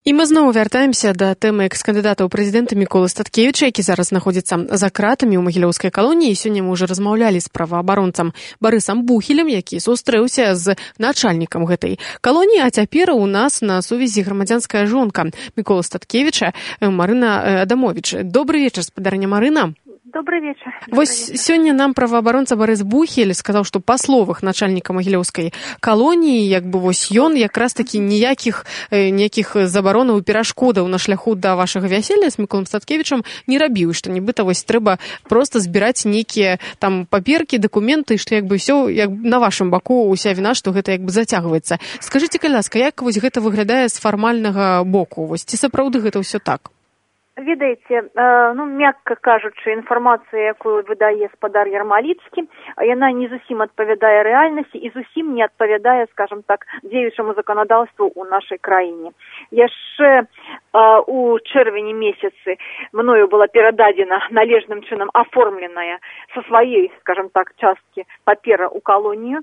І мы зноў вяртаемся да тэмы экс-кандыдата ў прэзідэнты Міколы Статкевіча, які зараз знаходзіцца за кратамі ў магілёўскай калоніі. Сёння мы ўжо размаўлялі з праваабаронцам Барысам Бухелем, які сустрэўся з начальнікам гэтай калоніі, а цяпер у нас на сувязі грамадзянская жонка Міколы Статкевіча Марына Адамовіч. Добрый вечар, спадарня Марына. Добрый вечер. Вось сёння нам праваабаронца Барыс Бухель сказаў, што па словах начальніка магілёўскай калоніі, як бы вось ён якраз такі ніякіх забаронаў і перашкодаў на шляху да вашага вяселля з Міколам Статкевічам не рабіў, што нібыта вось трэба проста збіраць нейкія там паперкі, дакументы, што як бы ўсё як на вашым баку уся віна, што гэта як бы зацягваецца. Скажыце, калі ласка, як вось гэта выглядае з фармальнага боку? Вось ці сапраўды гэта ўсё так? Ведаеце, мякка кажучы, інфармацыя, якую выдае спадар Ярмаліцкі, яна не зусім адпавядае рэальнасці і зусім не адпавядае, скажам так, дзеючаму заканадаўству ў нашай краіне. Яшчэ у чэрвені месяцы мною была перададзена належным чынам аформленая са сваёй, скажам так, часткі папера ў калонію.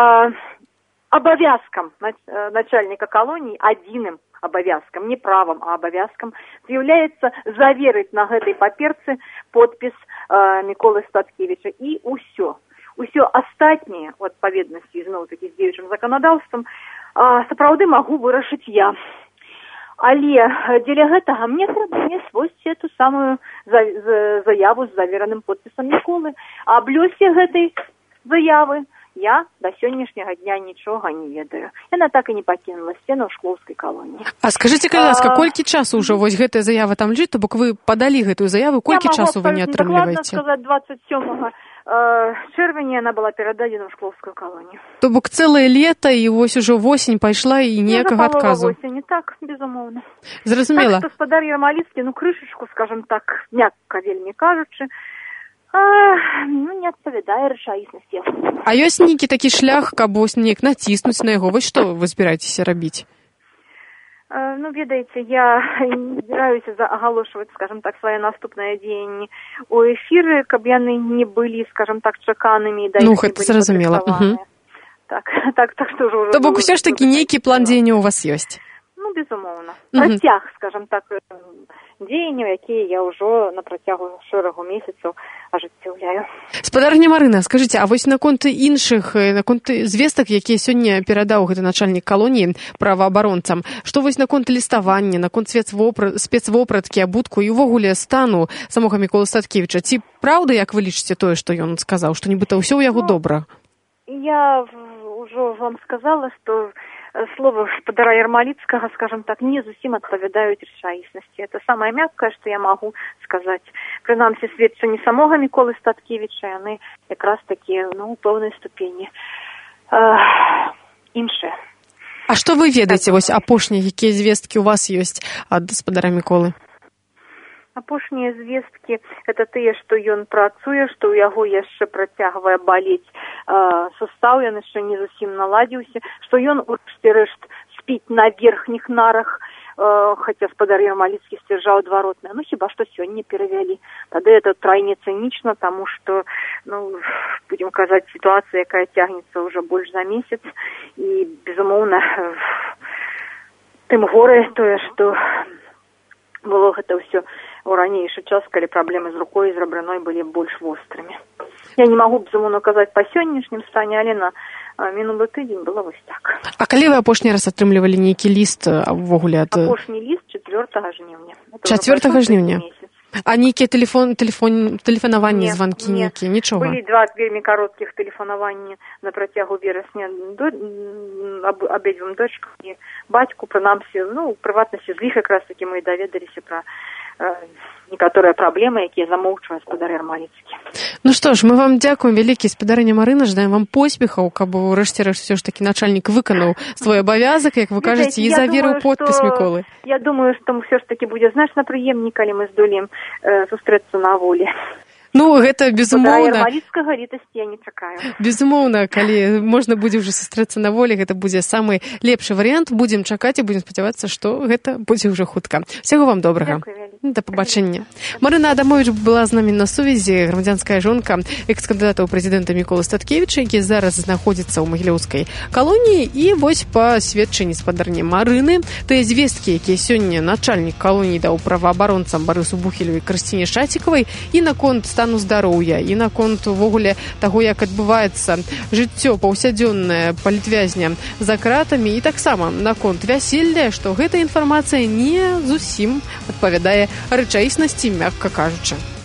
Абавязкам начальника колонии, адзіным абавязкам, не правом, а абавязкам, з'яўляецца заверыць на гэтай паперцы подпіс Міколы Статкевіча. І ўсё. Усё астатняе, у адпаведнасці зноў-такі з дзеючым заканадаўствам, сапраўды магу вырашыць я. Але дзеля гэтага мне трэба свойсці эту самую заяву з завераным подпісам Міколы. А аб лёсе гэтай заявы я до сённяшняга дня нічога не ведаю. Яна так і не пакінула сцену ў шклоўскай калоніі. А скажыце, калі ласка, колькі часу ўжо вось гэтая заява там лежыць, то бок вы падалі гэтую заяву, колькі часу вы не атрымліваеце? Я магу сказаць, 27 чэрвеня яна была перададзена ў шклоўскую калонію. То бок цэлае лета, і вось ужо восень пайшла, і ніякага адказу. Восень, так, безумоўна. Зразумела. Так што спадар Ярмаліцкі, крышачку, скажам так, мякка вельмі кажучы, не адпавядае рэчаіснасці. А ёсць нейкі такі шлях, каб вось неяк націснуць на яго? Вось што вы збіраецеся рабіць? Ведаеце, я не збіраюся агалошваць, скажам так, свае наступныя дзеянні ў эфіры, каб яны не былі, скажам так, чаканымі. Гэта зразумела. Так, што ўжо... То бок усё ж такі нейкі план дзеяння у вас ёсць? Безумоўна. Працяг, скажам так, дзеянняў, якія я ўжо на працягу шэрагу месяцаў ажыццяўляю. Спадарня Марына, скажыце, а вось наконт іншых, наконт звестак, якія сёння перадаў гэты начальнік калоніі праваабаронцам, што вось наконт ліставання, наконт спецвопраткі, абутку і ўвогуле стану самога Міколы Статкевіча, ці праўда, як вы лічыце тое, што ён сказаў, што нібыта ўсё ў яго добра? Я ўжо вам сказала, што слова спадара Ярмаліцкага, скажем так, не зусім адпавядаюць рэчаіснасці. Это самае мяккае, што я магу сказаць. Прынамсі, сведчанні самога Міколы Статкевіча, яны якраз такія, у пэўнай ступені іншыя. А што вы ведаеце, вось апошнія, якія звесткі у вас ёсць ад спадара Міколы? Апошнія звесткі – это тыя, што ён працуе, што ў яго яшчэ працягвае балець сустаў, ён яшчэ не зусім наладзіўся, што ён урэшце-рэшт спіць на верхніх нарах, хаця спадар Ярмаліцкі сцвярджаў адваротнае. Хіба што сёння перавялі. Тады это трайне цынічна, таму што, будзем казаць, сітуацыя, якая цягнецца ўжо больш за месяц, і, безумоўна, тым горай тое, што было гэта ўсё у ранейшы час, калі праблемы з рукой і з рабрыной былі больш вострымі. Я не магу, безумоўна, казаць па сённяшнім стане, але на мінулы тыдзень было вось так. А калі вы апошні раз атрымлівалі нейкі ліст увогуле ад... Апошні ліст 4 жніўня. 4 жніўня? А нейкія тэлефанаванні, званкі нейкія, нічога? Былі 2 вельмі кароткіх тэлефанаванні на працягу верасня абедзвюм дочкам і бацьку, прынамсі, прыватнасці з іх якраз такі мы і даведаліся пра некаторыя праблемы, якія замоўчвае спадар Ярмаліцкі. Што ж, мы вам дзякуем вялікі, спадарыня Марына, жадаем вам поспехаў, каб урэшце-рэшт усё ж такі начальнік выканаў свой абавязак, як вы кажаце, і заверыў подпіс Міколы. Я думаю, што ўсё ж такі будзе значна прыемней, калі мы здолеем сустрэцца на волі. Гэта безумоўна. Ярмаліцкага літасці я не чакаю. Безумоўна, калі можна будзе ўжо сустрэцца на волі, гэта будзе самы лепшы варыянт. Будзем чакаць і будзем спадзявацца, што гэта будзе ўжо хутка. Усяго вам добрага. Дзякуй вялікі. Да пабачэння. Марына Адамович была з намі на сувязі, грамадзянская жонка экс-кандыдата ў прэзідэнта Міколы Статкевіча, які зараз знаходзіцца ў магілёўскай калоніі. І вось па сведчанні спадарні Марыны, тыя звесткі, якія сёння начальнік калоніі даў праваабаронцам Барысу Бухелю і Крысціне Шацікавай, і наконт стану здароўя, і наконт увогуле таго, як адбываецца жыццё паўсядзённае палітвязня за кратамі, і таксама наконт вяселля, што гэта інфармацыя не зусім адпавядае рэчаіснасці, мякка кажучы.